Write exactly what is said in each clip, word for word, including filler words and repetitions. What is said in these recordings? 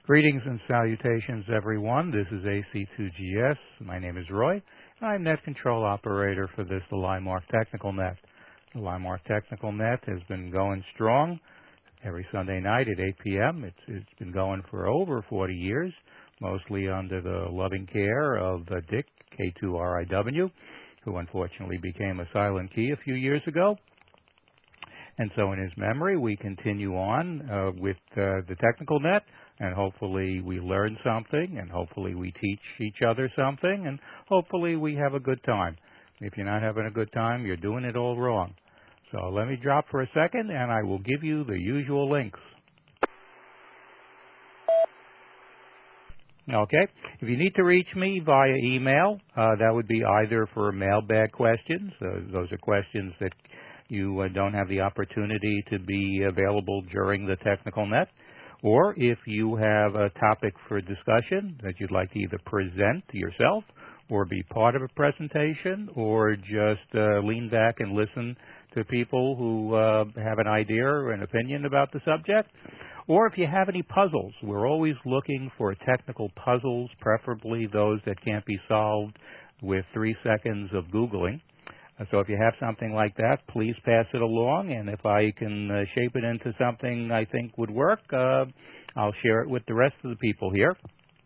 Greetings and salutations, everyone. This is A C two G S. My name is Roy, and I'm Net Control Operator for this, the Limark Technical Net. The Limark Technical Net has been going strong every Sunday night at eight p m It's, it's been going for over forty years, mostly under the loving care of uh, Dick, K two R I W, who unfortunately became a silent key a few years ago. And so in his memory, we continue on uh, with uh, the Technical Net, and hopefully we learn something, and hopefully we teach each other something, and hopefully we have a good time. If you're not having a good time, you're doing it all wrong. So let me drop for a second, and I will give you the usual links. Okay. If you need to reach me via email, uh, that would be either for mailbag questions. Uh, those are questions that you uh, don't have the opportunity to be available during the Technical Net. Or if you have a topic for discussion that you'd like to either present yourself or be part of a presentation or just uh, lean back and listen to people who uh, have an idea or an opinion about the subject. Or if you have any puzzles, we're always looking for technical puzzles, preferably those that can't be solved with three seconds of Googling. So if you have something like that, please pass it along, and if I can uh, shape it into something I think would work, uh, I'll share it with the rest of the people here.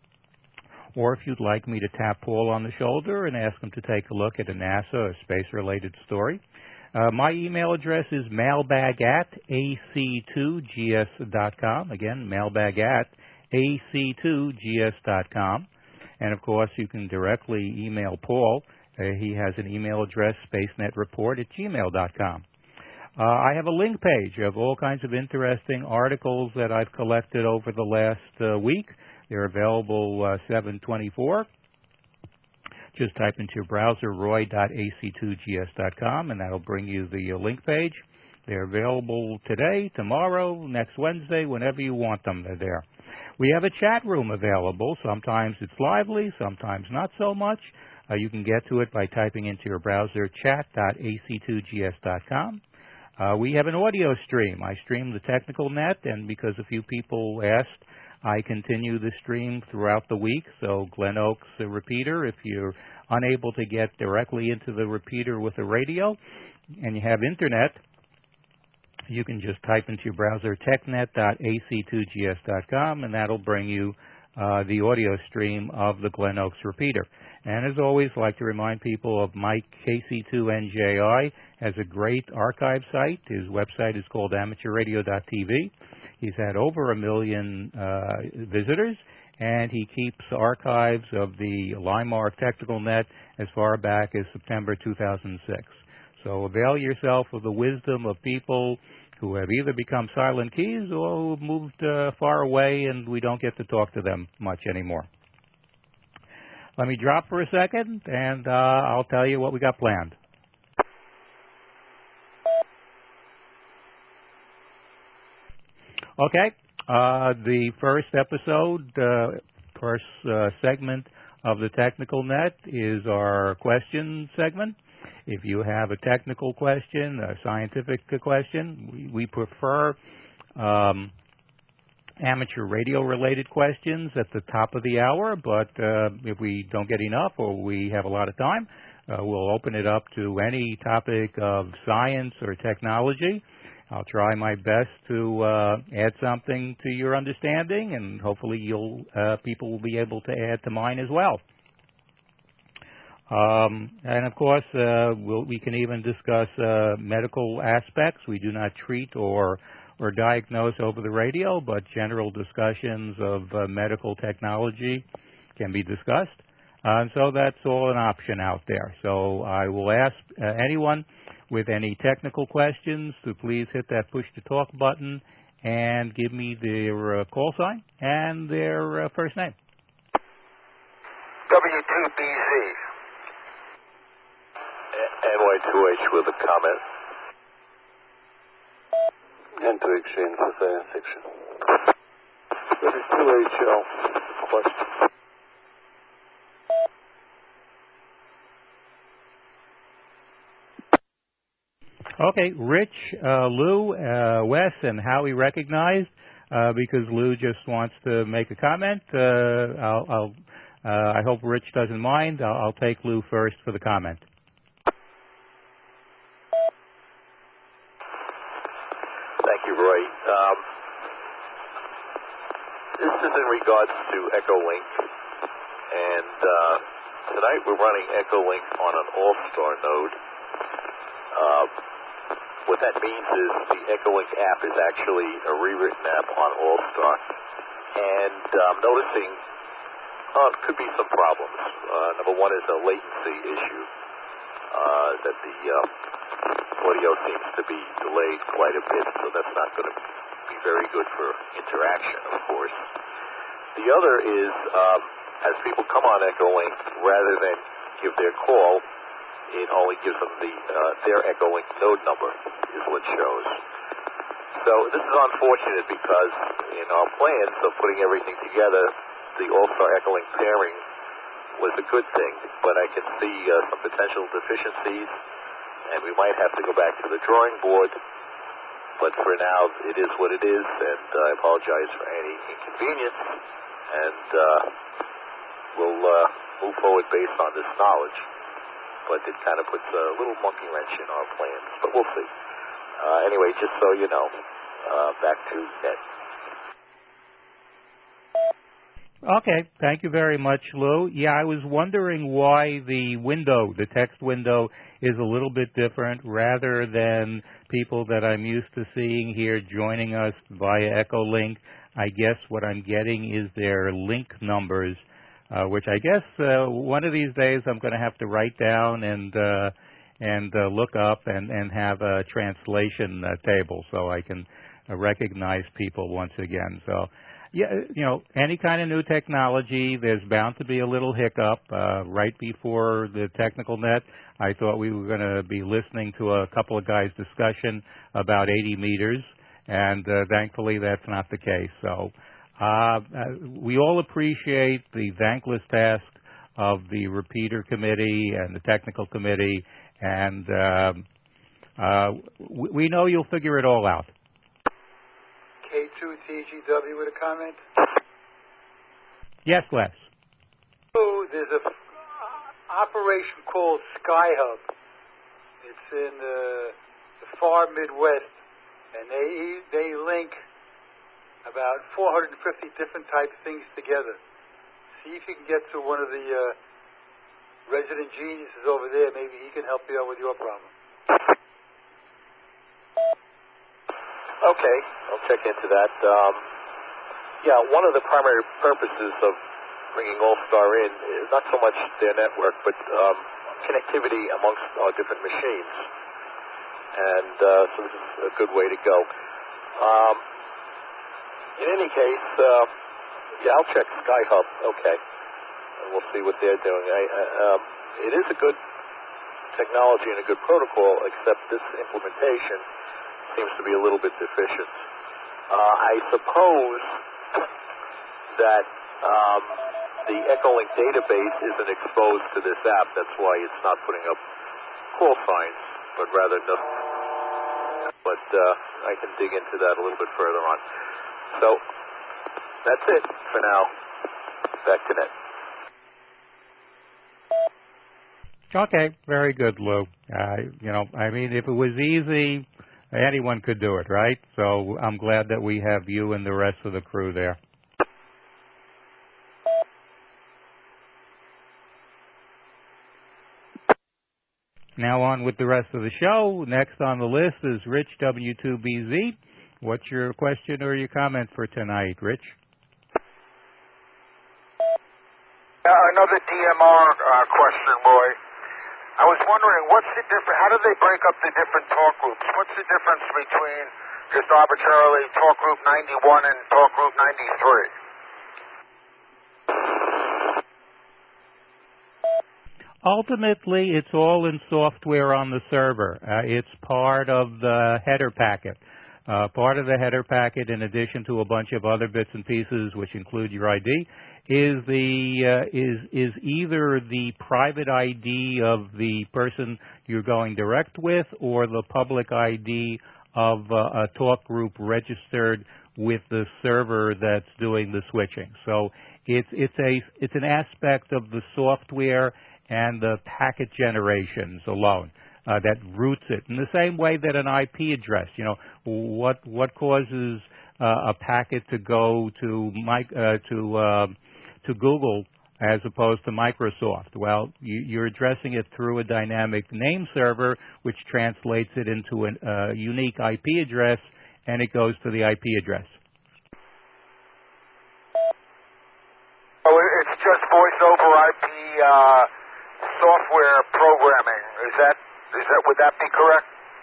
Or if you'd like me to tap Paul on the shoulder and ask him to take a look at a NASA or space-related story, uh, my email address is mailbag at A C two G S dot com. Again, mailbag at A C two G S dot com. And, of course, you can directly email Paul. Uh, he has an email address, spacenetreport at gmail dot com. Uh, I have a link page of all kinds of interesting articles that I've collected over the last uh, week. They're available uh, seven twenty-four. Just type into your browser roy dot A C two G S dot com, and that'll bring you the uh, link page. They're available today, tomorrow, next Wednesday, whenever you want them. They're there. We have a chat room available. Sometimes it's lively, sometimes not so much. Uh, you can get to it by typing into your browser chat dot A C two G S dot com. Uh, we have an audio stream. I stream the Technical Net, and because a few people asked, I continue the stream throughout the week. So Glen Oaks, the repeater, if you're unable to get directly into the repeater with a radio and you have internet, you can just type into your browser technet dot A C two G S dot com, and that'll bring you uh, the audio stream of the Glen Oaks repeater. And as always, I'd like to remind people of Mike K C two N J I has a great archive site. His website is called amateur radio dot T V. He's had over a million uh, visitors, and he keeps archives of the Limark Technical Net as far back as September two thousand six. So avail yourself of the wisdom of people who have either become silent keys or who have moved uh, far away and we don't get to talk to them much anymore. Let me drop for a second, and uh, I'll tell you what we got planned. Okay, uh, the first episode, uh, first uh, segment of the Technical Net is our question segment. If you have a technical question, a scientific question, we, we prefer um, amateur radio-related questions at the top of the hour, but uh, if we don't get enough or we have a lot of time, uh, we'll open it up to any topic of science or technology. I'll try my best to uh, add something to your understanding, and hopefully you'll, uh, people will be able to add to mine as well. Um, and of course, uh, we'll, we can even discuss uh, medical aspects. We do not treat or or diagnose over the radio, but general discussions of uh, medical technology can be discussed. Uh, and so that's all an option out there. So I will ask uh, anyone with any technical questions to please hit that push-to-talk button and give me their uh, call sign and their uh, first name. W two B Z. N Y two H with a comment. N two exchange for science fiction. This is two H L. Question. Okay, Rich, uh, Lou, uh, Wes, and Howie recognized. uh, because Lou just wants to make a comment. Uh, I'll, I'll, uh, I hope Rich doesn't mind. I'll, I'll take Lou first for the comment. Thank you, Roy. Um, this is in regards to Echolink, and uh, tonight we're running Echolink on an All-Star node. Uh, what that means is the Echolink app is actually a rewritten app on All-Star, and I'm um, noticing uh, could be some problems. Uh, number one is a latency issue, uh, that the uh, audio seems to be delayed quite a bit, so that's not going to be very good for interaction, of course. The other is, um, as people come on Echolink, rather than give their call, it only gives them the uh, their Echolink node number, is what shows. So this is unfortunate because in our plans of putting everything together, the All-Star Echolink pairing was a good thing, but I can see uh, some potential deficiencies, and we might have to go back to the drawing board. But for now, it is what it is, and uh, I apologize for any inconvenience, and uh, we'll uh, move forward based on this knowledge. But it kind of puts a little monkey wrench in our plans, but we'll see. Uh, anyway, just so you know, uh, back to Ned. Okay, thank you very much, Lou. Yeah, I was wondering why the window, the text window, is a little bit different rather than people that I'm used to seeing here joining us via Echolink. I guess what I'm getting is their link numbers, uh, which I guess uh, one of these days I'm going to have to write down and uh, and uh, look up and, and have a translation uh, table so I can uh, recognize people once again. So. Yeah, you know, any kind of new technology, there's bound to be a little hiccup. Uh, right before the technical net, I thought we were going to be listening to a couple of guys' discussion about eighty meters, and uh, thankfully that's not the case. So uh, we all appreciate the thankless task of the repeater committee and the technical committee, and um, uh, we know you'll figure it all out. K two T G W with a comment? Yes, Les. Oh, there's a operation called SkyHub. It's in the, the far Midwest, and they they link about four hundred fifty different type things together. See if you can get to one of the uh, resident geniuses over there. Maybe he can help you out with your problem. Okay, I'll check into that. Um, yeah, one of the primary purposes of bringing All-Star in is not so much their network, but um, connectivity amongst our different machines. And uh, so this is a good way to go. Um, in any case, uh, yeah, I'll check SkyHub. Okay, and we'll see what they're doing. I, I, um, it is a good technology and a good protocol, except this implementation seems to be a little bit deficient. Uh, I suppose that um, the Echolink database isn't exposed to this app. That's why it's not putting up call signs, but rather no. But uh, I can dig into that a little bit further on. So that's it for now. Back to Ned. Okay, very good, Lou. Uh, you know, I mean, if it was easy, anyone could do it, right? So I'm glad that we have you and the rest of the crew there. Now on with the rest of the show. Next on the list is Rich W two B Z. What's your question or your comment for tonight, Rich? Uh, another D M R uh, question, Roy. I was wondering, what's the difference? How do they break up the different talk groups? What's the difference between just arbitrarily talk group ninety-one and talk group ninety-three? Ultimately, it's all in software on the server. Uh, it's part of the header packet. Uh, part of the header packet, in addition to a bunch of other bits and pieces, which include your I D, is the uh, is is either the private I D of the person you're going direct with, or the public I D of uh, a talk group registered with the server that's doing the switching. So it's it's a it's an aspect of the software and the packet generations alone uh, that routes it in the same way that an I P address. You know, what what causes uh, a packet to go to mic uh, to uh, to Google as opposed to Microsoft? Well, you, you're addressing it through a dynamic name server, which translates it into a uh, unique I P address, and it goes to the I P address. Oh, it's just voice over I P uh, software programming. Is that is that would that be correct?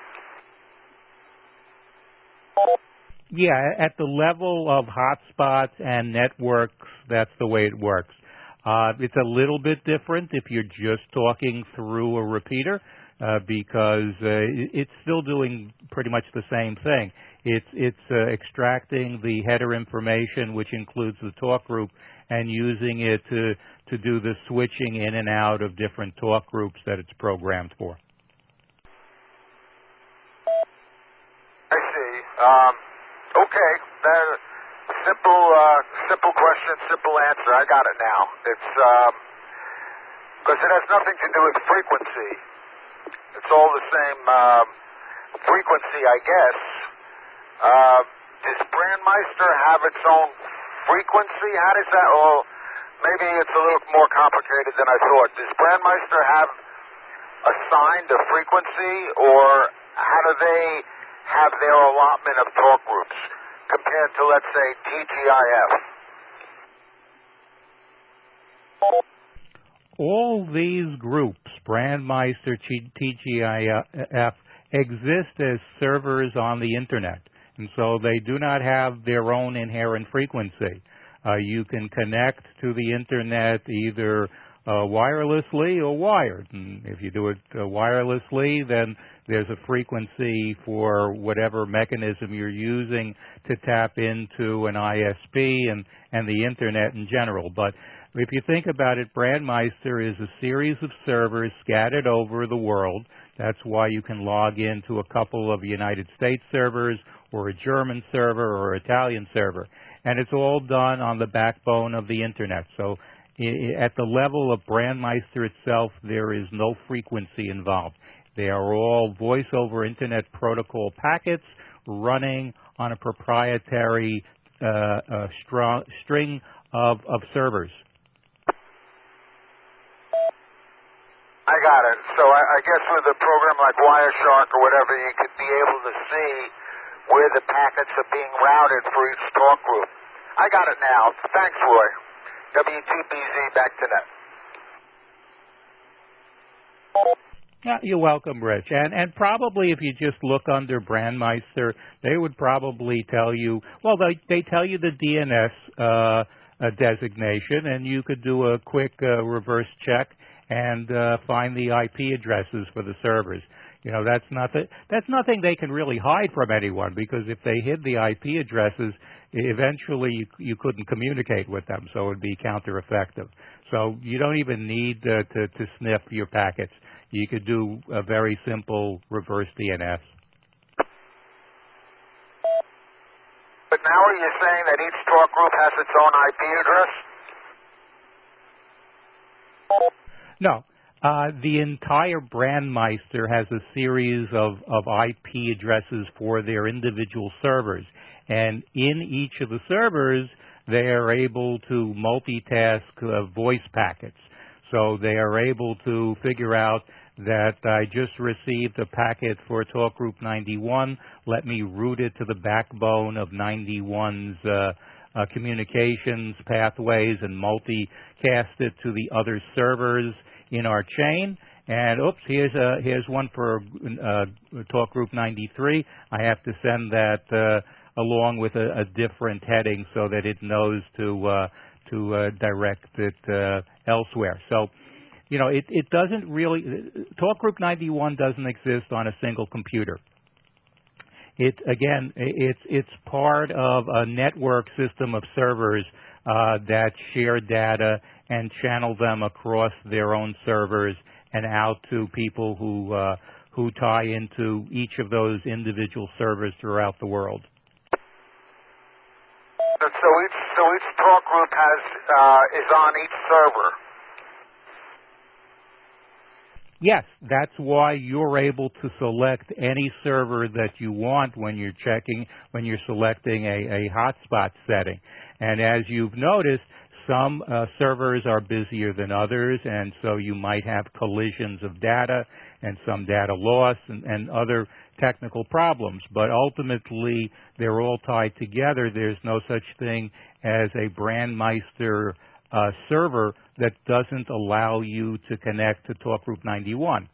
Yeah, at the level of hotspots and networks, that's the way it works. Uh, it's a little bit different if you're just talking through a repeater, uh, because uh, it's still doing pretty much the same thing. It's it's uh, extracting the header information, which includes the talk group, and using it to to do the switching in and out of different talk groups that it's programmed for. I see. Um, okay. That, simple, uh, simple question, simple answer. I got it now. It's because um, it has nothing to do with frequency. It's all the same um, frequency, I guess. Uh, does Brandmeister have its own frequency? How does that? Well, maybe it's a little more complicated than I thought. Does Brandmeister have assigned a frequency, or how do they have their allotment of talk groups compared to, let's say, T G I F? All these groups, Brandmeister, T G I F, exist as servers on the Internet, and so they do not have their own inherent frequency. Uh, you can connect to the Internet either uh, wirelessly or wired. And if you do it uh, wirelessly, then there's a frequency for whatever mechanism you're using to tap into an I S P and, and the Internet in general. But if you think about it, Brandmeister is a series of servers scattered over the world. That's why you can log into a couple of United States servers or a German server or Italian server. And it's all done on the backbone of the Internet. So at the level of Brandmeister itself, there is no frequency involved. They are all voice over Internet protocol packets running on a proprietary uh, uh, strong, string of, of servers. I got it. So I, I guess with a program like Wireshark or whatever, you could be able to see where the packets are being routed for each talk group. I got it now. Thanks, Roy. W T B Z, back to net. Yeah, you're welcome, Rich. And and probably if you just look under Brandmeister, they would probably tell you, well, they, they tell you the D N S uh, uh, designation, and you could do a quick uh, reverse check and uh, find the I P addresses for the servers. You know, that's nothing, that's nothing they can really hide from anyone, because if they hid the I P addresses, eventually you, you couldn't communicate with them, so it would be counter-effective. So you don't even need uh, to, to sniff your packets. You could do a very simple reverse D N S. But now are you saying that each talk group has its own I P address? No. Uh, the entire Brandmeister has a series of, of I P addresses for their individual servers. And in each of the servers, they are able to multitask uh, voice packets. So they are able to figure out that I just received a packet for talk group ninety-one. Let me route it to the backbone of ninety-one's uh, uh, communications pathways and multicast it to the other servers in our chain. And oops, here's a, here's one for uh, talk group ninety-three. I have to send that uh, along with a, a different heading so that it knows to uh, to uh, direct it uh, elsewhere. So, you know, it, it doesn't really, talk group ninety-one doesn't exist on a single computer. It, again, it's, it's part of a network system of servers uh, that share data and channel them across their own servers and out to people who, uh, who tie into each of those individual servers throughout the world. So each so each talk group has uh, is on each server. Yes, that's why you're able to select any server that you want when you're checking, when you're selecting a, a hotspot setting. And as you've noticed, some uh, servers are busier than others, and so you might have collisions of data and some data loss and, and other technical problems. But ultimately, they're all tied together. There's no such thing as a Brandmeister uh, server that doesn't allow you to connect to Talkgroup ninety-one.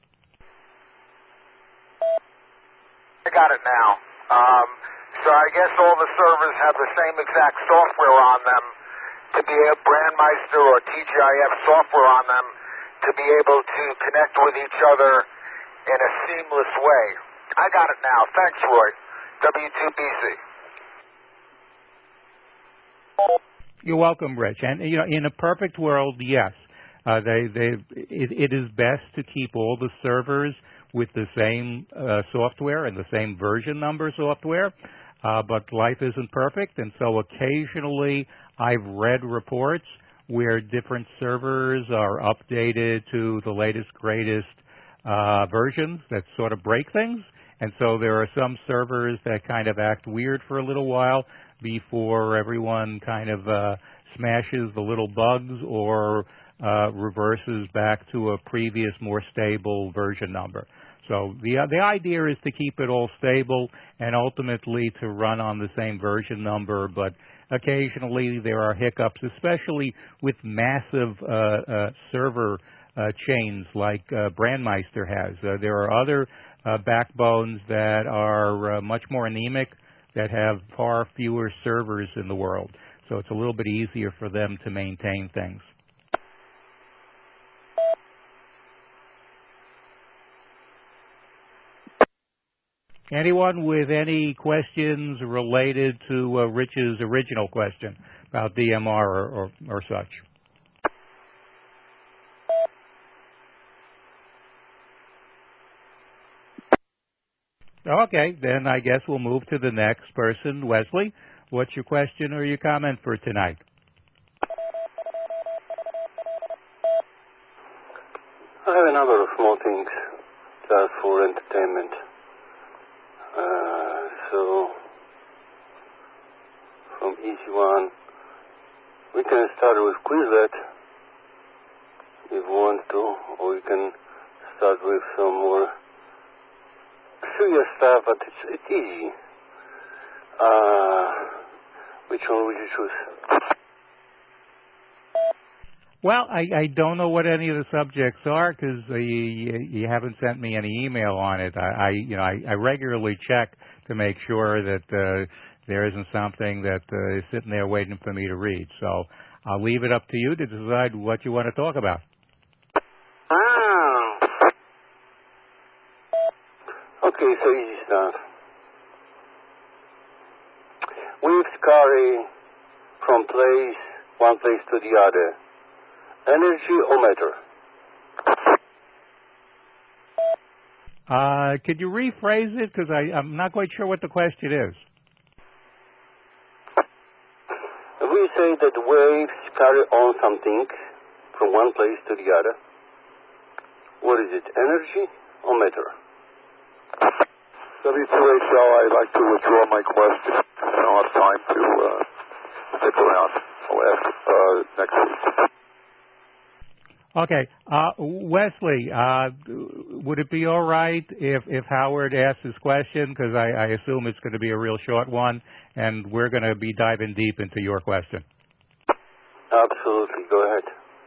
I got it now. Um, so I guess all the servers have the same exact software on them to be a Brandmeister or T G I F software on them to be able to connect with each other in a seamless way. I got it now. Thanks, Roy. W two B C. You're welcome, Rich. And you know, in a perfect world, yes, uh, they they it, it is best to keep all the servers with the same uh, software and the same version number software. Uh, but life isn't perfect, and so occasionally I've read reports where different servers are updated to the latest, greatest uh, versions that sort of break things. And so there are some servers that kind of act weird for a little while before everyone kind of uh, smashes the little bugs or uh, reverses back to a previous, more stable version number. So the uh, the idea is to keep it all stable and ultimately to run on the same version number, but occasionally there are hiccups, especially with massive uh, uh, server uh, chains like uh, Brandmeister has. Uh, there are other uh, backbones that are uh, much more anemic, that have far fewer servers in the world. So it's a little bit easier for them to maintain things. Anyone with any questions related to uh, Rich's original question about D M R or, or, or such? Okay, then I guess we'll move to the next person. Wesley, what's your question or your comment for tonight? I have a number of small things just for entertainment. Uh, so, from easy one, we can start with Quizlet if we want to, or we can start with some more serious stuff, but it's, it's easy. Uh, which one would you choose? Well, I, I don't know what any of the subjects are because uh, you, you haven't sent me any email on it. I, I you know I, I regularly check to make sure that uh, there isn't something that uh, is sitting there waiting for me to read. So I'll leave it up to you to decide what you want to talk about. Ah. Okay, so easy stuff. Waves carry from place one place to the other. Energy or matter? Uh, could you rephrase it? Because I'm not quite sure what the question is. We say that waves carry on something from one place to the other. What is it, energy or matter? W two H L, I'd like to withdraw my question. I don't have time to uh, stick around. I'll ask uh, next week. Okay. Uh, Wesley, uh, would it be all right if, if Howard asks his question? Because I, I assume it's going to be a real short one, and we're going to be diving deep into your question. Absolutely. Go ahead.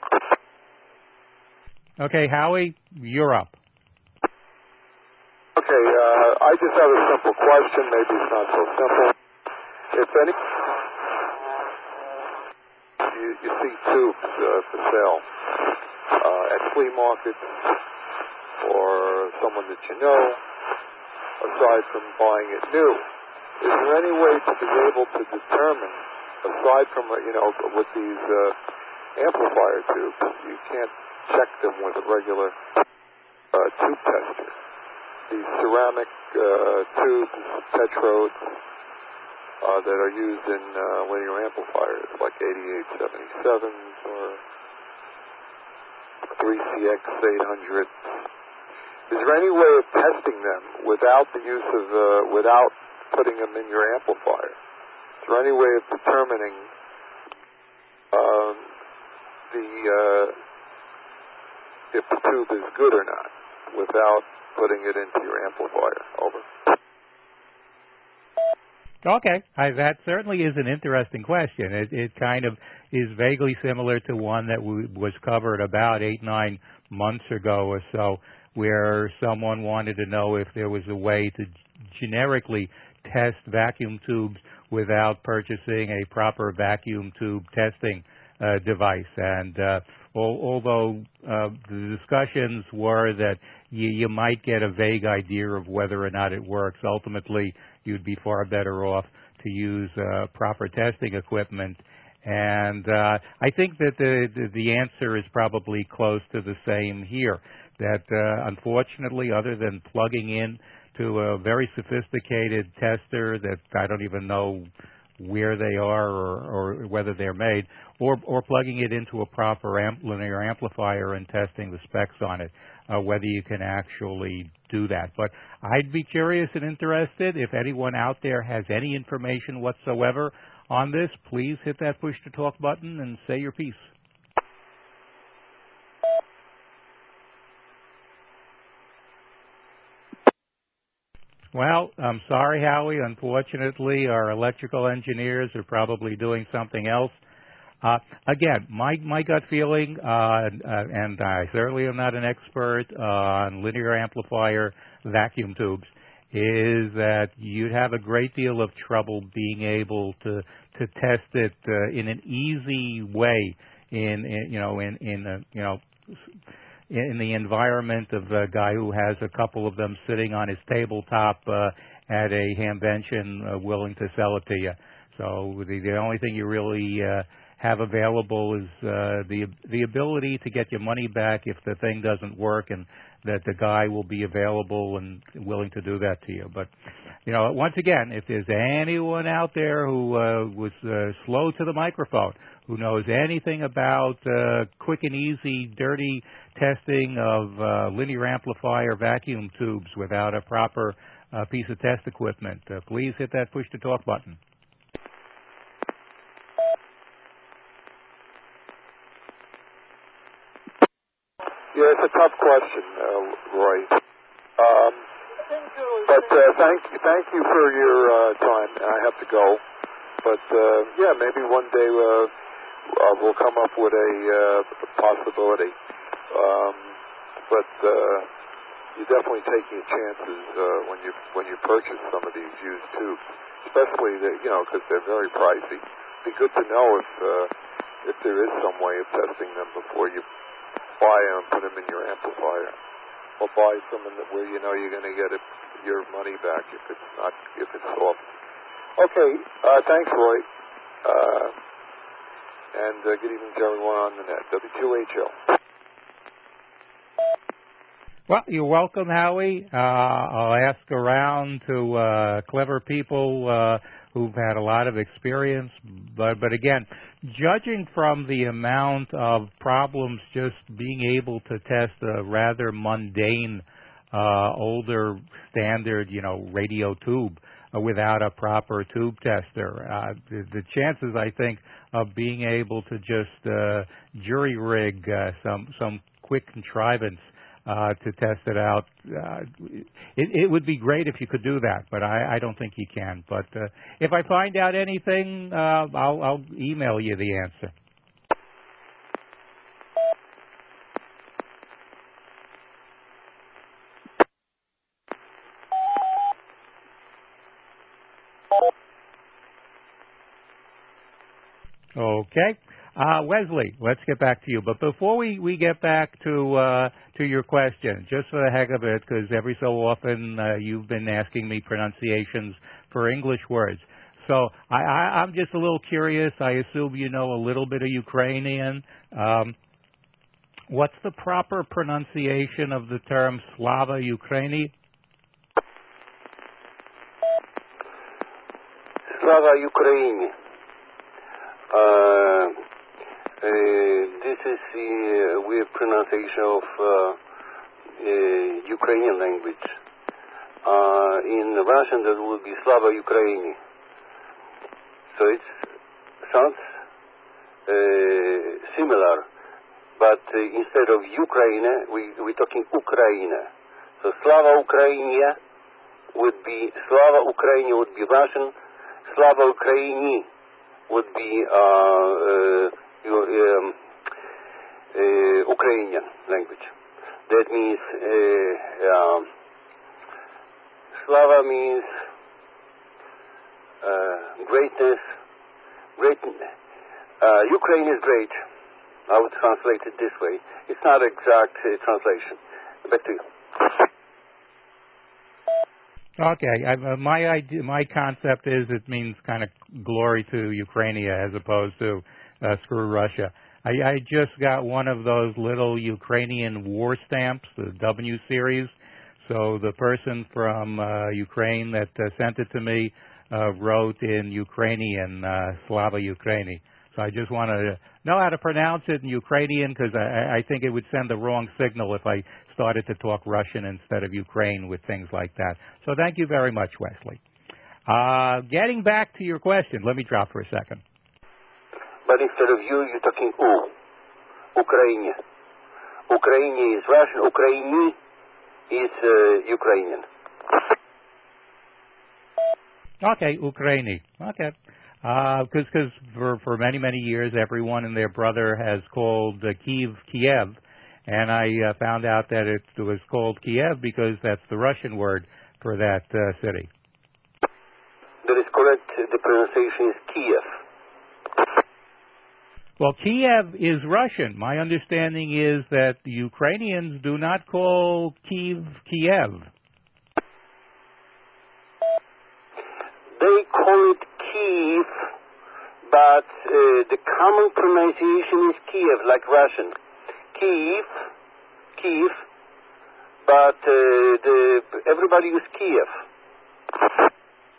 Okay, Howie, you're up. Okay, uh, I just have a simple question. Maybe it's not so simple. If any, you, you see tubes uh, for sale uh, at flea markets or someone that you know, aside from buying it new, is there any way to be able to determine, aside from, uh, you know, with these uh, amplifier tubes, you can't check them with a regular uh, tube tester. These ceramic uh, tubes, tetrodes, uh, that are used in uh, linear amplifiers, like eighty-eight seventy-sevens or three C X eight hundred. Is there any way of testing them without the use of, uh, without putting them in your amplifier? Is there any way of determining um, the uh, if the tube is good or not without putting it into your amplifier? Over. Okay, I, that certainly is an interesting question. It, it kind of is vaguely similar to one that w- was covered about eight, nine months ago or so, where someone wanted to know if there was a way to generically test vacuum tubes without purchasing a proper vacuum tube testing uh, device. And uh, al- although uh, the discussions were that you, you might get a vague idea of whether or not it works, ultimately you'd be far better off to use uh, proper testing equipment. And uh, I think that the, the the answer is probably close to the same here, that uh, unfortunately, other than plugging in to a very sophisticated tester that I don't even know where they are or, or whether they're made, or, or plugging it into a proper amp, linear amplifier and testing the specs on it, uh, whether you can actually do that. But I'd be curious and interested if anyone out there has any information whatsoever on this. Please hit that push to talk button and say your piece. Well, I'm sorry, Howie. Unfortunately, our electrical engineers are probably doing something else. Uh, again, my, my gut feeling, uh, uh, and I certainly am not an expert on linear amplifier vacuum tubes, is that you'd have a great deal of trouble being able to to test it uh, in an easy way in, in you know in in uh, you know in the environment of a guy who has a couple of them sitting on his tabletop uh, at a Hamvention uh, willing to sell it to you. So the, the only thing you really uh, have available is uh, the the ability to get your money back if the thing doesn't work, and that the guy will be available and willing to do that to you. But, you know, once again, if there's anyone out there who uh, was uh, slow to the microphone, who knows anything about uh, quick and easy, dirty testing of uh, linear amplifier vacuum tubes without a proper uh, piece of test equipment, uh, please hit that push to talk button. Yeah, it's a tough question, uh, Roy. Um, but uh, thank you, thank you for your uh, time. I have to go, but uh, yeah, maybe one day uh, uh, we'll come up with a uh, possibility. Um, but uh, you're definitely taking chances uh, when you when you purchase some of these used tubes, especially that you know because they're very pricey. It'd be good to know if uh, if there is some way of testing them before you buy them and put them in your amplifier, or buy someone that where you know you're going to get it, your money back if it's not if it's off. Okay, uh, thanks, Roy, uh, and uh, good evening to everyone on the net. W two H L. Well, you're welcome, Howie. Uh, I'll ask around to uh, clever people uh, who've had a lot of experience. But, but again, judging from the amount of problems just being able to test a rather mundane, uh, older standard, you know, radio tube uh, without a proper tube tester, uh, the, the chances, I think, of being able to just uh, jury rig uh, some some quick contrivance Uh, to test it out. Uh, it, it would be great if you could do that, but I, I don't think you can. But uh, if I find out anything, uh, I'll, I'll email you the answer. Okay. Uh, Wesley, let's get back to you. But before we, we get back to uh, to your question, just for the heck of it, because every so often uh, you've been asking me pronunciations for English words. So I, I, I'm just a little curious. I assume you know a little bit of Ukrainian. Um, what's the proper pronunciation of the term Slava Ukraini? Slava Ukraini. Uh, uh, this is the uh, weird pronunciation of uh, uh, Ukrainian language. Uh, in Russian, that would be Slava Ukraini. So it sounds uh, similar, but uh, instead of Ukraine, we, we're talking Ukraina. So Slava Ukrainia would be, Slava Ukraini would be Russian, Slava Ukraini would be uh, uh, um, uh, Ukrainian language. That means uh, um, Slava means uh, greatness. Great. Uh, Ukraine is great. I would translate it this way. It's not exact uh, translation. Back to you. Okay, I, uh, my idea, my concept is it means kind of glory to Ukrainia as opposed to uh, screw Russia. I, I just got one of those little Ukrainian war stamps, the W series. So the person from uh, Ukraine that uh, sent it to me uh, wrote in Ukrainian, uh, Slava Ukraini. So I just want to know how to pronounce it in Ukrainian because I, I think it would send the wrong signal if I started to talk Russian instead of Ukraine with things like that. So thank you very much, Wesley. Uh, getting back to your question, let me drop for a second. But instead of you, you're talking U. Ukraine. Ukraine is Russian. Ukraini is uh, Ukrainian. Okay, Ukraini. Okay. Because uh, for, for many, many years, everyone and their brother has called uh, Kiev, Kiev. And I uh, found out that it was called Kiev because that's the Russian word for that uh, city. That is correct. The pronunciation is Kiev. Well, Kiev is Russian. My understanding is that the Ukrainians do not call Kiev, Kiev. They call it Kiev, but uh, the common pronunciation is Kiev, like Russian. Kiev, Kiev, but uh, the, everybody uses Kiev.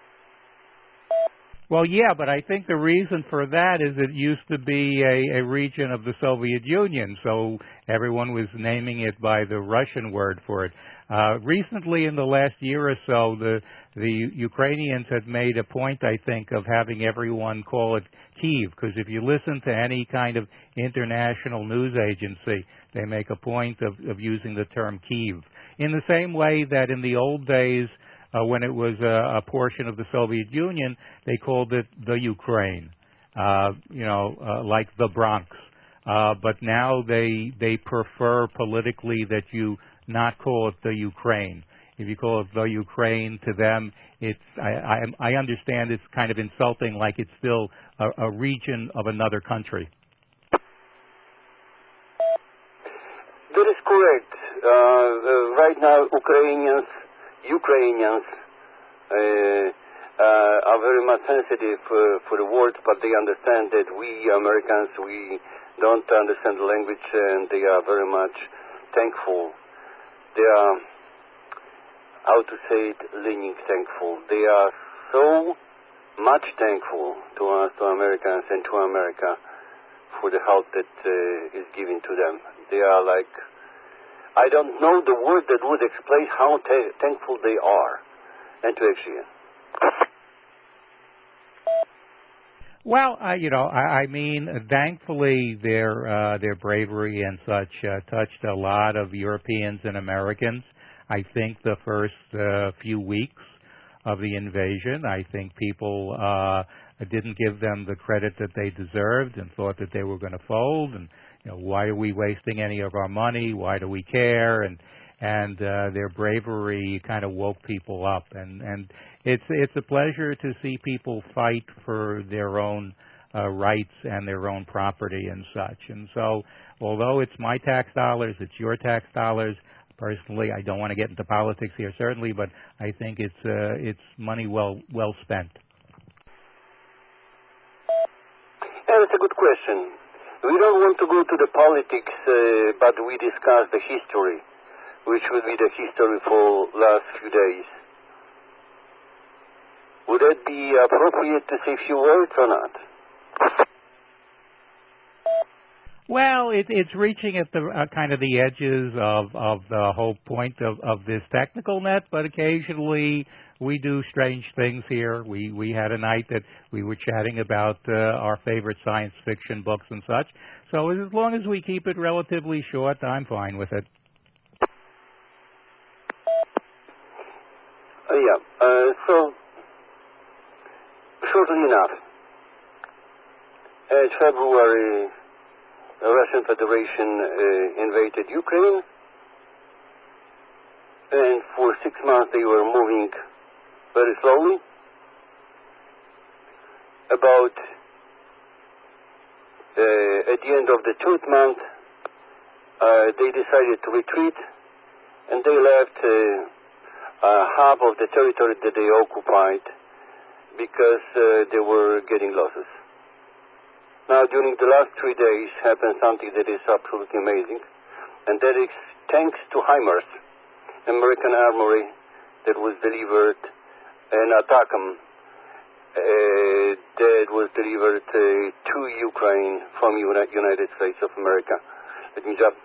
Well, yeah, but I think the reason for that is it used to be a, a region of the Soviet Union, so everyone was naming it by the Russian word for it. Uh, recently, in the last year or so, the the Ukrainians had made a point, I think, of having everyone call it Kyiv, because if you listen to any kind of international news agency, they make a point of, of using the term Kyiv. In the same way that in the old days, Uh, when it was a, a portion of the Soviet Union, they called it the Ukraine, uh, you know, uh, like the Bronx. Uh, but now they they prefer politically that you not call it the Ukraine. If you call it the Ukraine, to them, it's I, I, I understand it's kind of insulting, like it's still a, a region of another country. That is correct. Uh, uh, right now, Ukrainians. Ukrainians uh, uh, are very much sensitive uh, for the words, but they understand that we Americans, we don't understand the language, and they are very much thankful. They are, how to say it, leaning thankful. They are so much thankful to us, to Americans, and to America for the help that uh, is given to them. They are like, I don't know the word that would explain how t- thankful they are, and to Asia. Well, uh, you know, I, I mean, thankfully their uh, their bravery and such uh, touched a lot of Europeans and Americans. I think the first uh, few weeks of the invasion, I think people uh, didn't give them the credit that they deserved and thought that they were going to fold and. You know, why are we wasting any of our money? Why do we care? And and uh, their bravery kind of woke people up. And, and it's it's a pleasure to see people fight for their own uh, rights and their own property and such. And so, although it's my tax dollars, it's your tax dollars. Personally, I don't want to get into politics here, certainly, but I think it's uh, it's money well well spent. Yeah, that's a good question. We don't want to go to the politics, uh, but we discuss the history, which will be the history for last few days. would it be appropriate to say a few words or not? Well, it, it's reaching at the uh, kind of the edges of, of the whole point of, of this technical net, but occasionally we do strange things here. We we had a night that we were chatting about uh, our favorite science fiction books and such. So as long as we keep it relatively short, I'm fine with it. Uh, yeah. Uh, so, shortly enough, in February, the Russian Federation uh, invaded Ukraine, and for six months they were moving very slowly. About uh, at the end of the third month, uh, they decided to retreat, and they left uh, uh, half of the territory that they occupied because uh, they were getting losses. Now, during the last three days happened something that is absolutely amazing, and that is thanks to HIMARS, American armory that was delivered, and ATACMS uh, that was delivered uh, to Ukraine from Uni- United States of America. Let me just...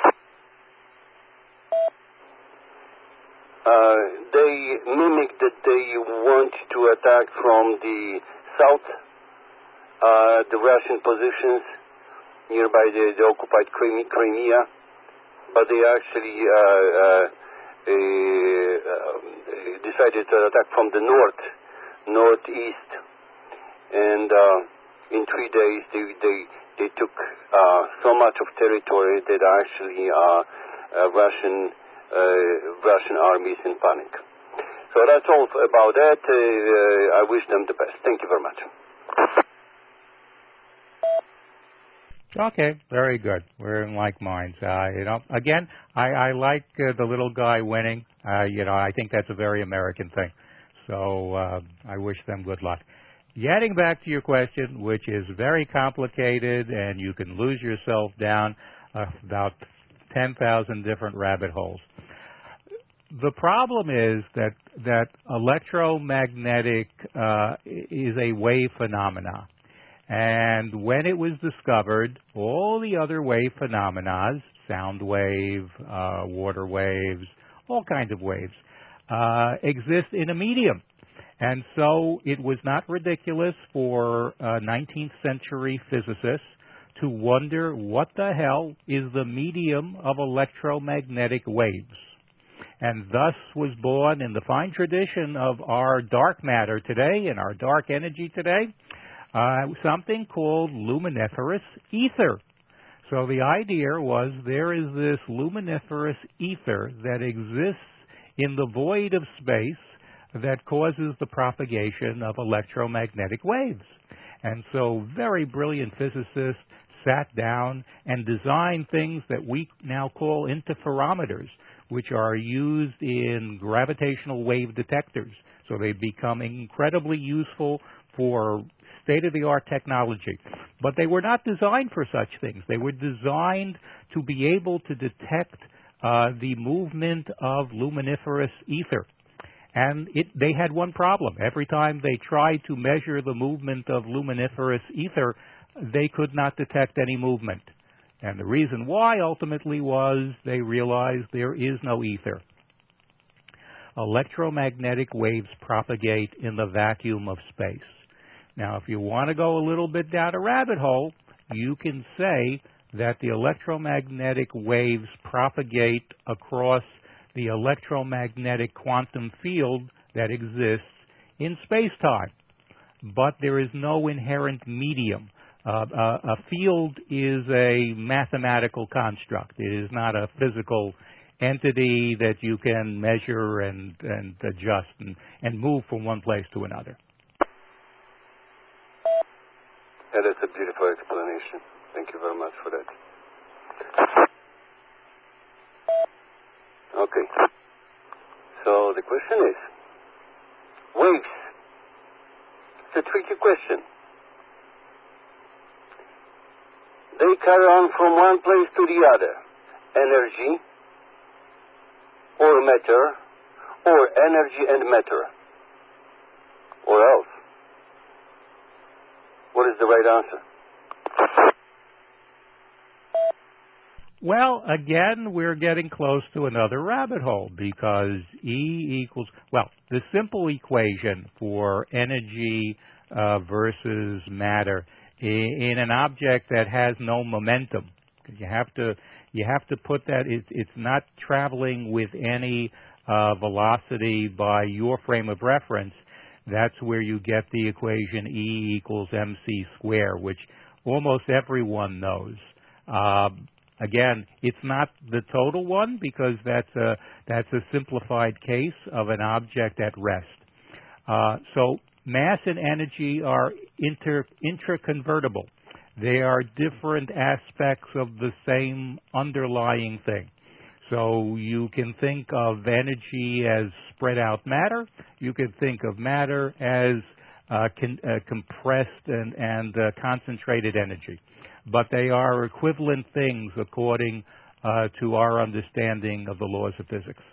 Uh, they mimic that they want to attack from the south, Uh, the Russian positions nearby the, the occupied Crimea, but they actually uh, uh, uh, uh, decided to attack from the north, northeast, and uh, in three days they they, they took uh, so much of territory that actually uh, uh, Russian uh, Russian armies in panic. So that's all about that. Uh, uh, I wish them the best. Thank you very much. Okay, very good. We're in like minds. Uh, you know, again, I, I like uh, the little guy winning. Uh, you know, I think that's a very American thing. So uh, I wish them good luck. Getting back to your question, which is very complicated, and you can lose yourself down uh, about ten thousand different rabbit holes. The problem is that that electromagnetic uh, is a wave phenomena. And when it was discovered, all the other wave phenomena, sound wave, uh, water waves, all kinds of waves, uh, exist in a medium. And so it was not ridiculous for uh, nineteenth century physicists to wonder what the hell is the medium of electromagnetic waves. And thus was born, in the fine tradition of our dark matter today and our dark energy today, Uh, something called luminiferous ether. So the idea was there is this luminiferous ether that exists in the void of space that causes the propagation of electromagnetic waves. And so very brilliant physicists sat down and designed things that we now call interferometers, which are used in gravitational wave detectors. So they become incredibly useful for state-of-the-art technology. But they were not designed for such things. They were designed to be able to detect uh, the movement of luminiferous ether. And it, they had one problem. Every time they tried to measure the movement of luminiferous ether, they could not detect any movement. And the reason why ultimately was they realized there is no ether. Electromagnetic waves propagate in the vacuum of space. Now, if you want to go a little bit down a rabbit hole, you can say that the electromagnetic waves propagate across the electromagnetic quantum field that exists in space-time. But there is no inherent medium. Uh, a, a field is a mathematical construct. It is not a physical entity that you can measure and, and adjust and, and move from one place to another. Yeah, that's a beautiful explanation. Thank you very much for that. Okay. So the question is, waves. It's a tricky question. They carry on from one place to the other. Energy or matter, or energy and matter. or else? What is the right answer? Well, again, we're getting close to another rabbit hole because E equals, well, the simple equation for energy uh, versus matter in, in an object that has no momentum. You have to, you have to put that, it, it's not traveling with any uh, velocity by your frame of reference. That's where you get the equation E equals mc squared, which almost everyone knows. Um, Again, it's not the total one because that's a, that's a simplified case of an object at rest. Uh, so mass and energy are inter, intraconvertible. They are different aspects of the same underlying thing. So you can think of energy as spread out matter. You can think of matter as uh, con, uh, compressed and, and uh, concentrated energy. But they are equivalent things according uh, to our understanding of the laws of physics.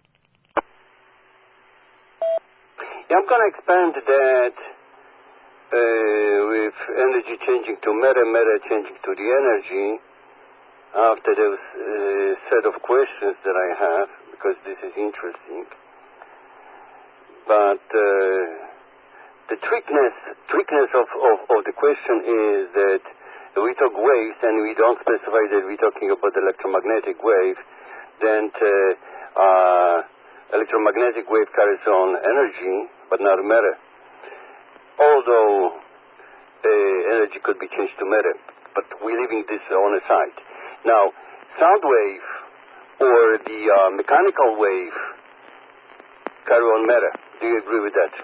Yeah, I'm going to expand that uh, with energy changing to matter, matter changing to the energy after those uh, set of questions that I have, because this is interesting. But uh, the trickness, trickness of, of, of the question is that we talk waves and we don't specify that we're talking about electromagnetic wave, then uh, uh, electromagnetic wave carries on energy, but not matter. Although uh, energy could be changed to matter, but we're leaving this on the side. Now, sound wave or the uh, mechanical wave carry on matter. Do you agree with that?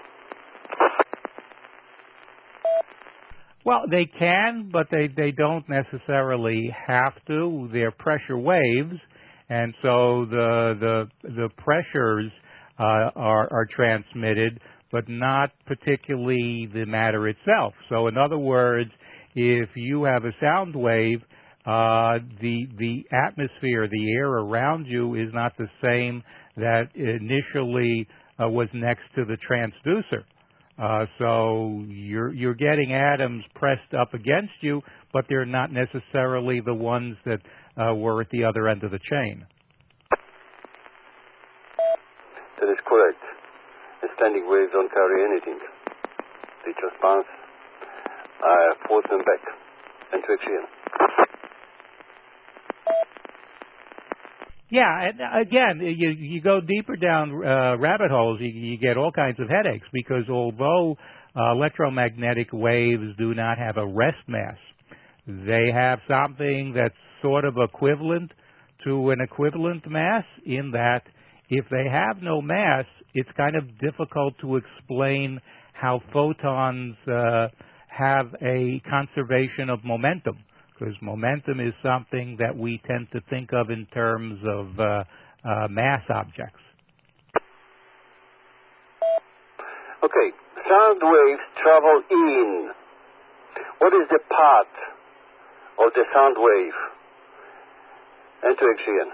Well, they can, but they, they don't necessarily have to. They're pressure waves, and so the the the pressures uh, are are transmitted, but not particularly the matter itself. So, in other words, if you have a sound wave, uh, the the atmosphere, the air around you, is not the same that initially uh, was next to the transducer. Uh, so you're you're getting atoms pressed up against you, but they're not necessarily the ones that uh, were at the other end of the chain. That is correct. The standing waves don't carry anything. They just bounce, uh, force them back into action. Yeah, and again, you you go deeper down uh, rabbit holes, you, you get all kinds of headaches because although uh, electromagnetic waves do not have a rest mass, they have something that's sort of equivalent to an equivalent mass in that if they have no mass, it's kind of difficult to explain how photons uh, have a conservation of momentum. Because momentum is something that we tend to think of in terms of uh, uh, mass objects. Okay, sound waves travel in. What is the path of the sound wave? Enter action.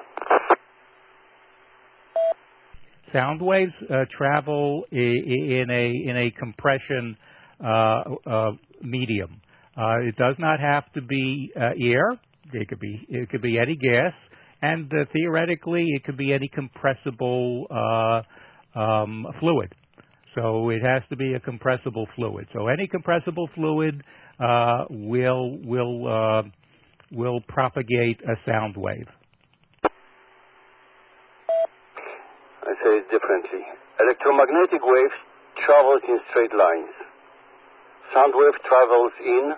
Sound waves uh, travel I- in a in a compression uh, uh, medium. Uh, it does not have to be uh, air. It could be it could be any gas, and uh, theoretically it could be any compressible uh, um, fluid. So it has to be a compressible fluid. So any compressible fluid uh, will will uh, will propagate a sound wave. I say it differently. Electromagnetic waves travel in straight lines. Sound wave travels in.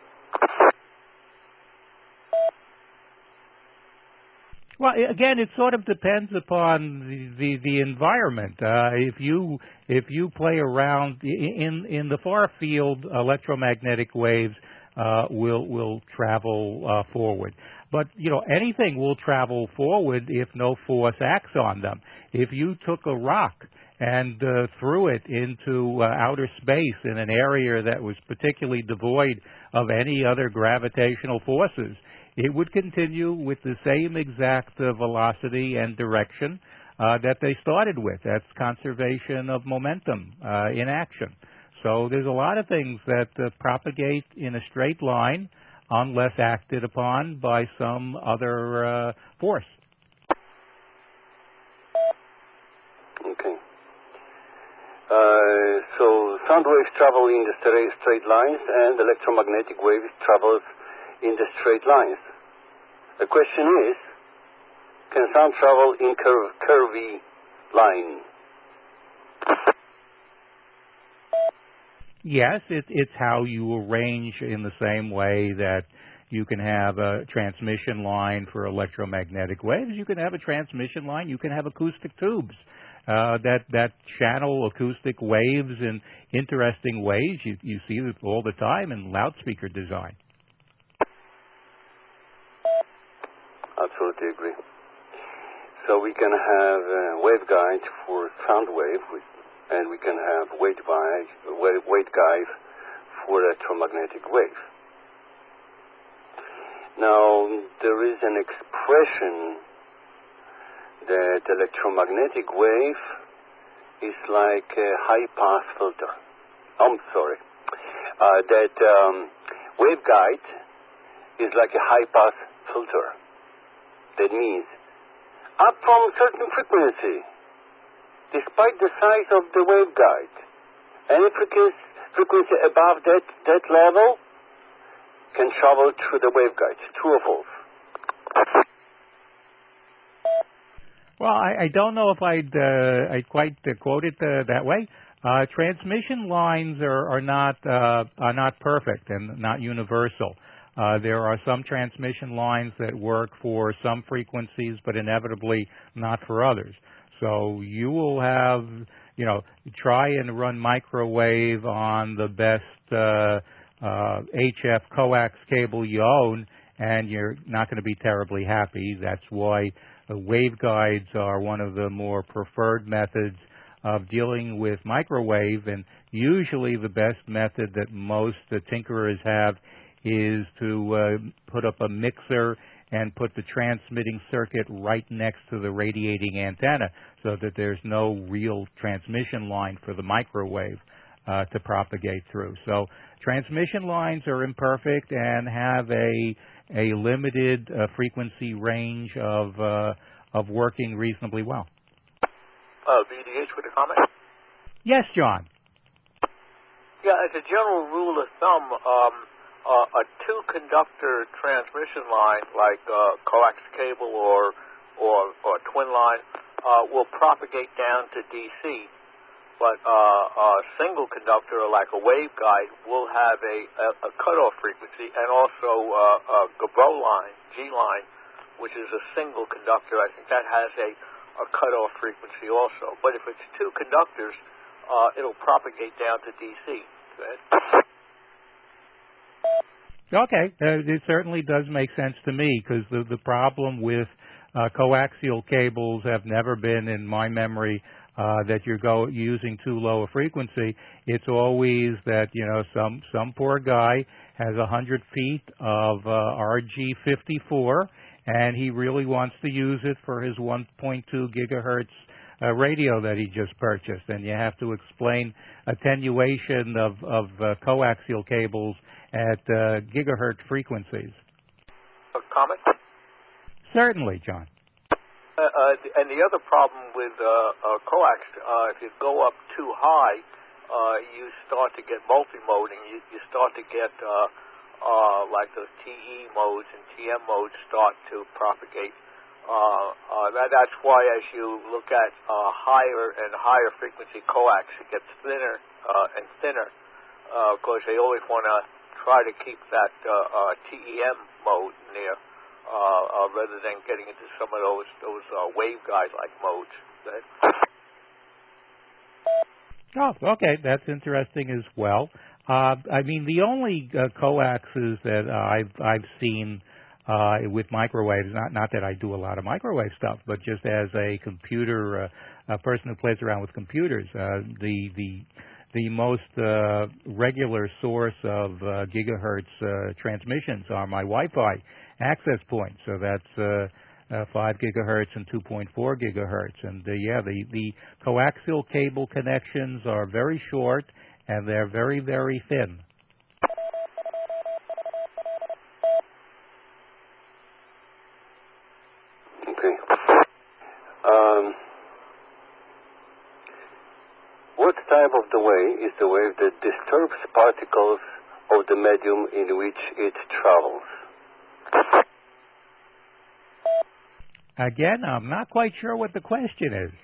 Well, again, it sort of depends upon the the, the environment. Uh, if you if you play around in in the far field, electromagnetic waves uh, will will travel uh, forward. But you know, anything will travel forward if no force acts on them. If you took a rock and uh, threw it into uh, outer space in an area that was particularly devoid of any other gravitational forces, it would continue with the same exact uh, velocity and direction uh, that they started with. That's conservation of momentum uh, in action. So there's a lot of things that uh, propagate in a straight line unless acted upon by some other uh, force. Okay. Uh, so sound waves travel in the straight, straight lines, and electromagnetic waves travels in the straight lines. The question is, can sound travel in curve, curvy line? Yes, it, it's how you arrange in the same way that you can have a transmission line for electromagnetic waves. You can have a transmission line. You can have acoustic tubes uh, that that channel acoustic waves in interesting ways. You, you see it all the time in loudspeaker design. Absolutely agree. So we can have a waveguide for sound wave, and we can have waveguide, waveguide for electromagnetic wave. Now, there is an expression that electromagnetic wave is like a high-pass filter. I'm sorry. Uh, that um, waveguide is like a high-pass filter. That means up from a certain frequency, despite the size of the waveguide, any frequency above that, that level can travel through the waveguide, true or false? Well, I, I don't know if I'd, uh, I'd quite uh, quote it uh, that way. Uh, transmission lines are, are not uh, are not perfect and not universal. Uh, there are some transmission lines that work for some frequencies, but inevitably not for others. So you will have, you know, try and run microwave on the best uh, uh, H F coax cable you own, and you're not going to be terribly happy. That's why uh, waveguides are one of the more preferred methods of dealing with microwave, and usually the best method that most uh, tinkerers have is to uh, put up a mixer and put the transmitting circuit right next to the radiating antenna so that there's no real transmission line for the microwave uh, to propagate through. So transmission lines are imperfect and have a a limited uh, frequency range of uh, of working reasonably well. Uh, V D H with a comment? Yes, John. Yeah, as a general rule of thumb, um, Uh, a two-conductor transmission line, like uh, coax cable or or, or twin line, uh, will propagate down to D C. But uh, a single conductor, like a waveguide, will have a, a, a cutoff frequency, and also uh, a Gaveau line, G line, which is a single conductor. I think that has a, a cutoff frequency also. But if it's two conductors, uh, it'll propagate down to D C. Go ahead. Okay, uh, it certainly does make sense to me, because the, the problem with uh, coaxial cables have never been, in my memory, uh, that you're go, using too low a frequency. It's always that, you know, some, some poor guy has one hundred feet of uh, R G fifty-four, and he really wants to use it for his one point two gigahertz uh, radio that he just purchased. And you have to explain attenuation of, of uh, coaxial cables at uh, gigahertz frequencies. A comment? Certainly, John. Uh, uh, and the other problem with uh, uh, coax, uh, if you go up too high, uh, you start to get multi-moding. You, you start to get uh, uh, like those T E modes and T M modes start to propagate. Uh, uh, that, that's why as you look at uh, higher and higher frequency coax, it gets thinner uh, and thinner, because uh, they always want to try to keep that uh, uh, T E M mode near, uh, uh, rather than getting into some of those those uh, waveguide-like modes. Oh, okay, that's interesting as well. Uh, I mean, the only uh, coaxes that uh, I've I've seen uh, with microwaves, not not that I do a lot of microwave stuff, but just as a computer, uh, a person who plays around with computers, uh, the the The most uh, regular source of uh, gigahertz uh, transmissions are my Wi-Fi access points. So that's uh, uh, five gigahertz and two point four gigahertz. And uh, yeah, the, the coaxial cable connections are very short and they're very, very thin. Okay. Um, what type of the wave is the wave that disturbs particles of the medium in which it travels? Again, I'm not quite sure what the question is.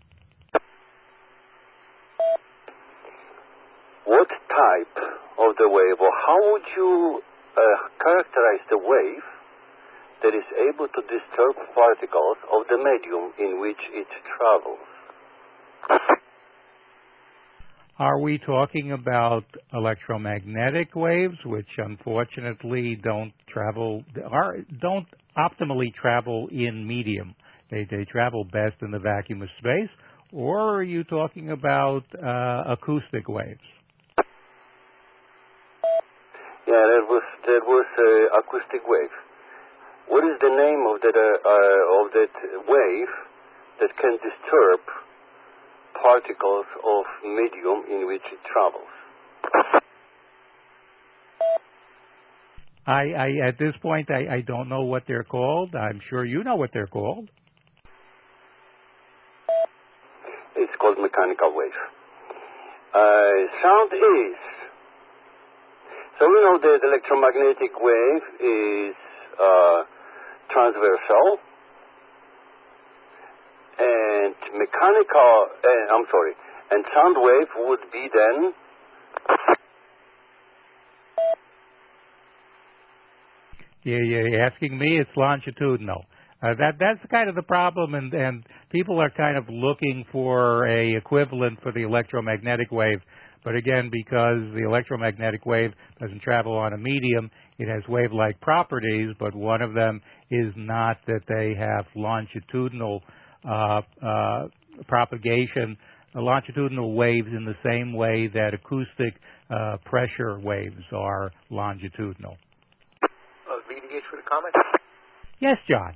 What type of the wave, or how would you uh, characterize the wave that is able to disturb particles of the medium in which it travels? Are we talking about electromagnetic waves, which unfortunately don't travel, are, don't optimally travel in medium? They, they travel best in the vacuum of space. Or are you talking about uh, acoustic waves? Yeah, that was that was uh, acoustic wave. What is the name of that uh, uh, of that wave that can disturb particles of medium in which it travels? I, I at this point I, I don't know what they're called. I'm sure you know what they're called. It's called mechanical wave. Uh, sound is. So we know that electromagnetic wave is uh, transversal, and mechanical, uh, I'm sorry, and sound wave would be then Yeah, you're asking me, it's longitudinal. Uh, that that's kind of the problem, and, and people are kind of looking for a equivalent for the electromagnetic wave. But again, because the electromagnetic wave doesn't travel on a medium, it has wave-like properties, but one of them is not that they have longitudinal uh, uh, propagation, uh, longitudinal waves in the same way that acoustic uh, pressure waves are longitudinal. Uh, V D H for the comment? Yes, John.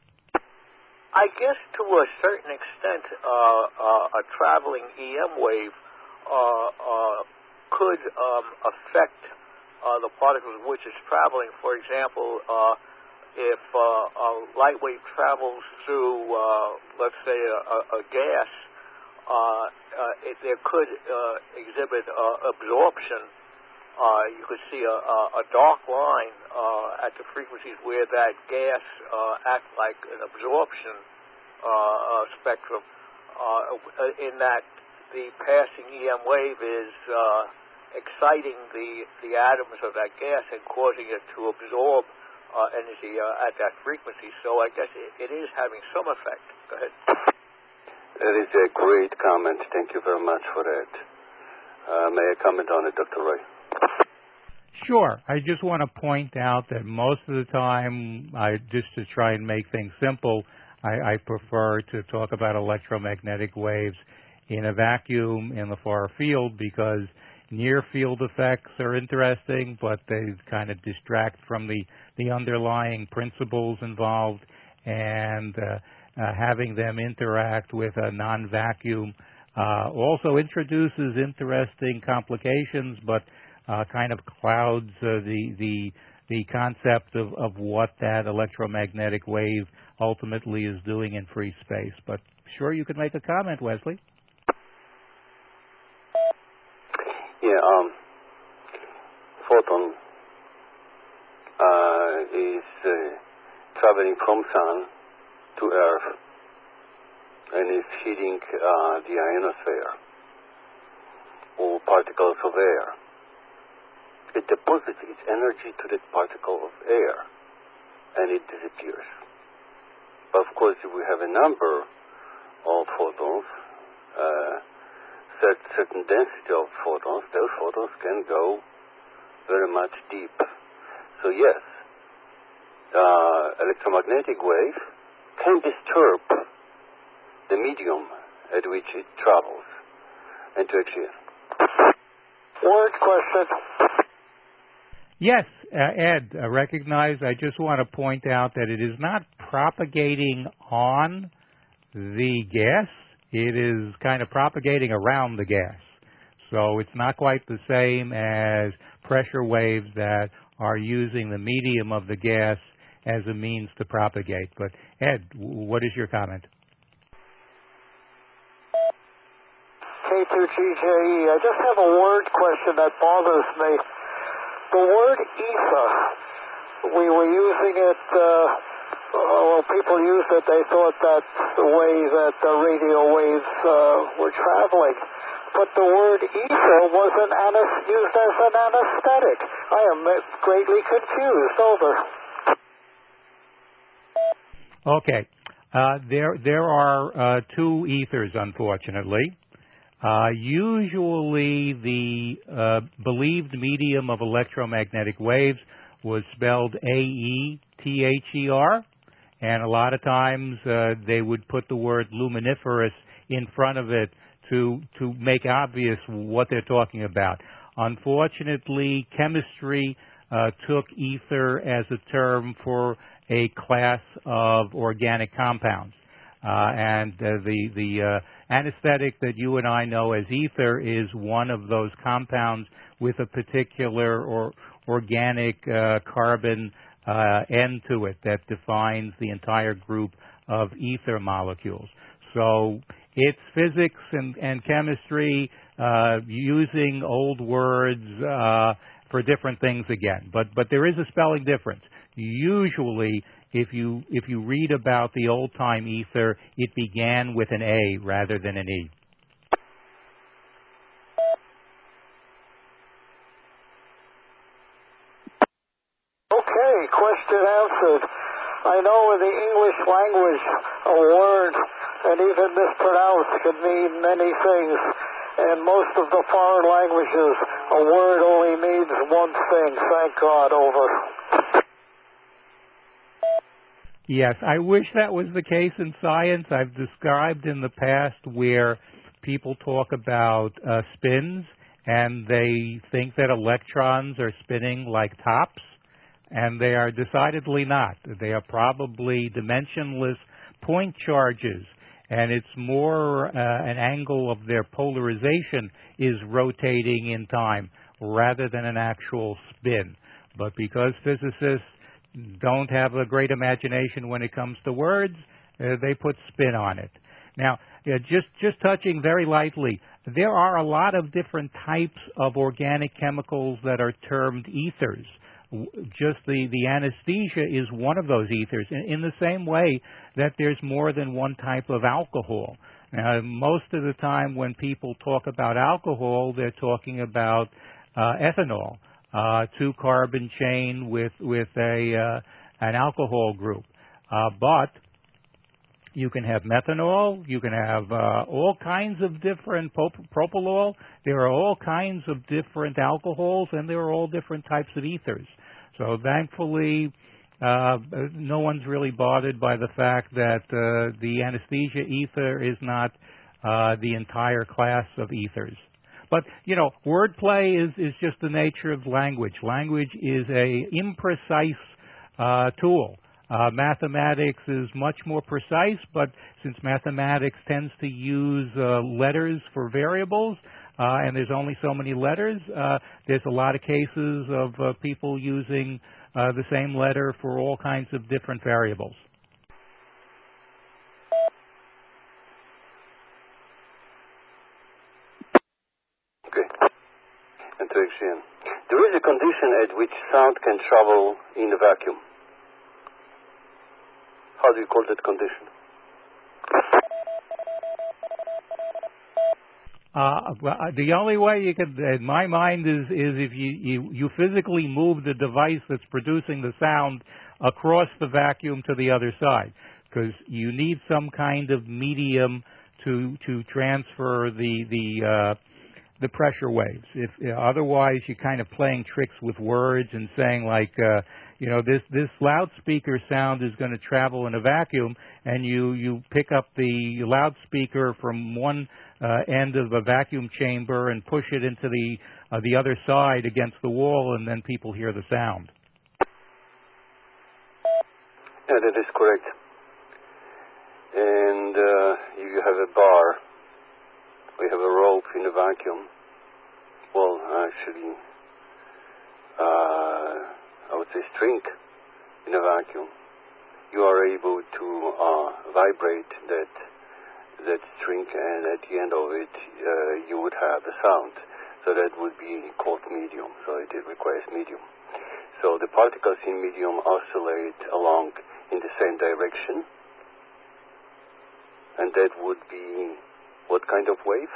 I guess to a certain extent, uh, uh, a traveling E M wave uh, uh, could um, affect uh, the particles which it's traveling. For example, uh, if uh, a light wave travels through, uh, let's say, a, a, a gas, uh, uh, it, there could uh, exhibit uh, absorption. Uh, you could see a, a, a dark line uh, at the frequencies where that gas uh, acts like an absorption uh, uh, spectrum, uh, in that the passing E M wave is uh, exciting the, the atoms of that gas and causing it to absorb uh, energy uh, at that frequency. So I guess it, it is having some effect. Go ahead. That is a great comment. Thank you very much for that. Uh, may I comment on it, Doctor Roy? Sure. I just want to point out that most of the time, I, just to try and make things simple, I, I prefer to talk about electromagnetic waves in a vacuum in the far field because near field effects are interesting, but they kind of distract from the, the underlying principles involved, and uh, uh, having them interact with a non-vacuum uh, also introduces interesting complications, but Uh, kind of clouds uh, the the the concept of, of what that electromagnetic wave ultimately is doing in free space. But sure, you could make a comment, Wesley. Yeah, um, photon uh, is uh, traveling from sun to Earth and is hitting uh, the ionosphere or particles of air. It deposits its energy to that particle of air, and it disappears. Of course, if we have a number of photons, uh, set certain density of photons, those photons can go very much deep. So yes, uh, electromagnetic wave can disturb the medium at which it travels. And to actually Word question. Yes, uh, Ed, uh, recognize, I just want to point out that it is not propagating on the gas. It is kind of propagating around the gas. So it's not quite the same as pressure waves that are using the medium of the gas as a means to propagate. But Ed, what is your comment? K two G J E. I just have a word question that bothers me. The word ether, we were using it, uh, well, people used it, they thought that's the way that the radio waves uh, were traveling. But the word ether was an anes- used as an anesthetic. I am greatly confused. Over. Okay. Uh, there, there are uh, two ethers, unfortunately. Uh, usually the uh, believed medium of electromagnetic waves was spelled A E T H E R, and a lot of times uh, they would put the word luminiferous in front of it to, to make obvious what they're talking about. Unfortunately, chemistry uh, took ether as a term for a class of organic compounds. Uh, and uh, the, the uh, anesthetic that you and I know as ether is one of those compounds with a particular or organic uh, carbon uh, end to it that defines the entire group of ether molecules. So it's physics and, and chemistry uh, using old words uh, for different things again. But, but there is a spelling difference. Usually, If you if you read about the old-time ether, it began with an A rather than an E. Okay, question answered. I know in the English language a word, and even mispronounced, can mean many things. And most of the foreign languages, a word only means one thing. Thank God. Over. Yes, I wish that was the case in science. I've described in the past where people talk about uh, spins, and they think that electrons are spinning like tops, and they are decidedly not. They are probably dimensionless point charges, and it's more uh, an angle of their polarization is rotating in time rather than an actual spin. But because physicists don't have a great imagination when it comes to words, uh, they put spin on it. Now, uh, just, just touching very lightly, there are a lot of different types of organic chemicals that are termed ethers. Just the, the anesthesia is one of those ethers, in, in the same way that there's more than one type of alcohol. Now, most of the time when people talk about alcohol, they're talking about uh, ethanol. Uh, two carbon chain with with a uh, an alcohol group, uh, but you can have methanol, you can have uh, all kinds of different prop- propylol. There are all kinds of different alcohols, and there are all different types of ethers. So thankfully, uh, no one's really bothered by the fact that uh, the anesthesia ether is not uh, the entire class of ethers. But, you know, wordplay is, is just the nature of language. Language is a imprecise uh, tool. Uh, mathematics is much more precise, but since mathematics tends to use uh, letters for variables, uh, and there's only so many letters, uh, there's a lot of cases of uh, people using uh, the same letter for all kinds of different variables. Again. There is a condition at which sound can travel in a vacuum. How do you call that condition? Uh, the only way you can, in my mind, is, is if you, you, you physically move the device that's producing the sound across the vacuum to the other side, because you need some kind of medium to to transfer the the uh, the pressure waves. If uh, otherwise, you're kind of playing tricks with words and saying like, uh, you know, this this loudspeaker sound is going to travel in a vacuum, and you you pick up the loudspeaker from one uh, end of a vacuum chamber and push it into the uh, the other side against the wall, and then people hear the sound. Yeah, that is correct. And uh, you have a bar. We have a rope in a vacuum, well, actually, uh, I would say string in a vacuum, you are able to uh, vibrate that that string, and at the end of it, uh, you would have a sound. So that would be called medium. So it requires medium. So the particles in medium oscillate along in the same direction, and that would be what kind of wave?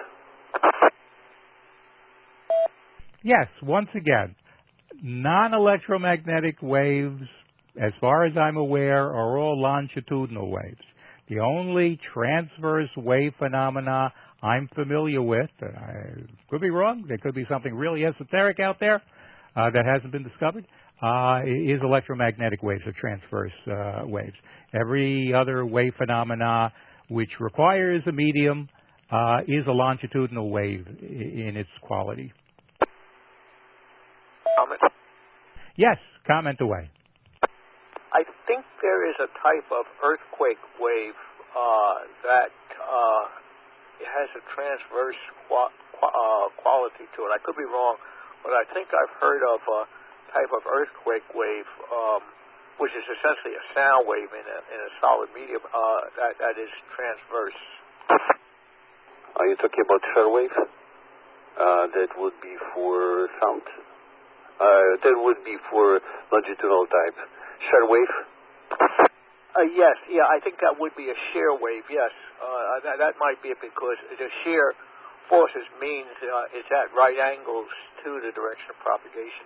Yes, once again, non-electromagnetic waves, as far as I'm aware, are all longitudinal waves. The only transverse wave phenomena I'm familiar with, and I could be wrong, there could be something really esoteric out there uh, that hasn't been discovered, uh, is electromagnetic waves or transverse uh, waves. Every other wave phenomena which requires a medium uh, is a longitudinal wave in its quality. Comment? Yes, comment away. I think there is a type of earthquake wave uh, that uh, has a transverse qua- qua- uh, quality to it. I could be wrong, but I think I've heard of a type of earthquake wave, um, which is essentially a sound wave in a, in a solid medium uh, that, that is transverse. Are you talking about share wave? Uh, that would be for sound. Uh, that would be for longitudinal type. Share wave? Uh, yes, yeah, I think that would be a shear wave, yes. Uh, that, that might be it because the shear forces means uh, it's at right angles to the direction of propagation.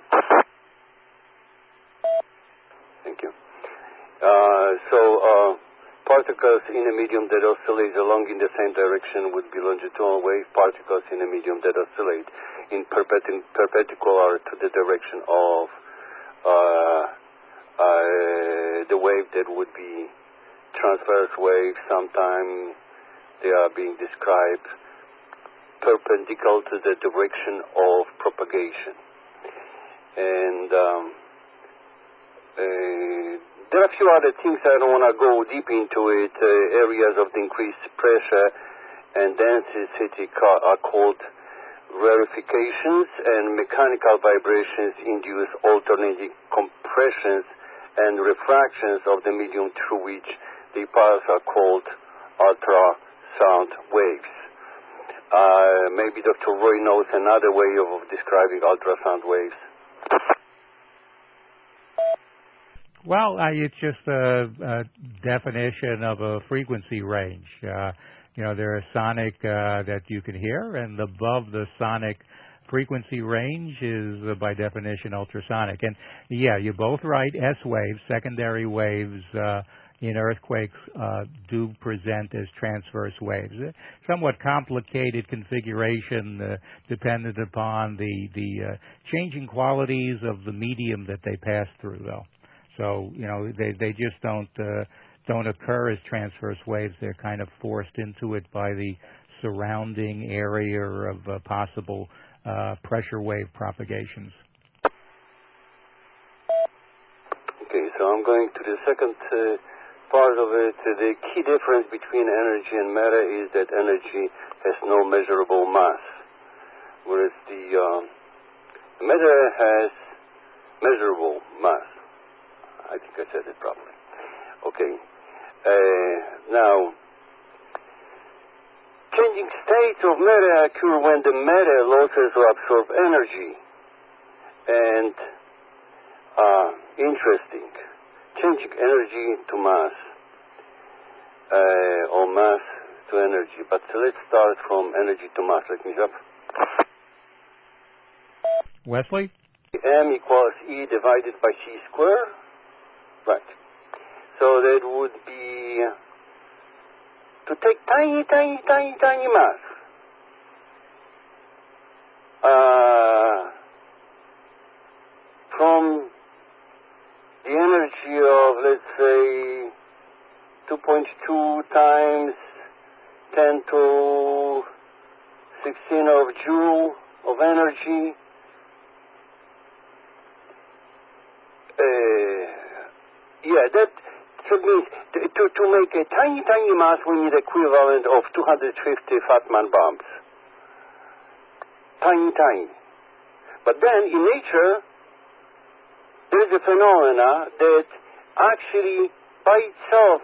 Thank you. Uh, so, uh, particles in a medium that oscillate along in the same direction would be longitudinal wave. Particles in a medium that oscillate in perpendic- perpendicular to the direction of uh, Uh, the wave that would be transverse wave. Sometimes they are being described perpendicular to the direction of propagation. And um, uh, there are a few other things. I don't want to go deep into it. Uh, areas of the increased pressure and density ca- are called rarefications, and mechanical vibrations induce alternating compressions and refractions of the medium through which they pass are called ultrasound waves. Uh, maybe Doctor Roy knows another way of describing ultrasound waves. Well, uh, it's just a, a definition of a frequency range. Uh, you know, there are sonic uh, that you can hear, and above the sonic frequency range is, uh, by definition, ultrasonic. And, yeah, you're both right. S waves, secondary waves uh, in earthquakes uh, do present as transverse waves. A somewhat complicated configuration uh, dependent upon the, the uh, changing qualities of the medium that they pass through, though. So, you know, they, they just don't uh, don't occur as transverse waves. They're kind of forced into it by the surrounding area of uh, possible uh, pressure wave propagations. Okay, so I'm going to the second uh, part of it. Uh, the key difference between energy and matter is that energy has no measurable mass, whereas the uh, matter has measurable mass. I think I said it properly. Okay. Uh, now, changing states of matter occur when the matter loses or absorbs energy. And, uh, interesting, changing energy to mass, uh, or mass to energy. But let's start from energy to mass. Let me jump. Wesley? M equals E divided by C squared. Right. So that would be to take tiny, tiny, tiny, tiny mass. Uh, from the energy of, let's say, two point two times ten to sixteen of joule of energy. Uh, yeah, that so means to, to, to make a tiny, tiny mass, we need equivalent of two hundred fifty Fatman bombs. Tiny, tiny. But then in nature, there is a phenomena that actually by itself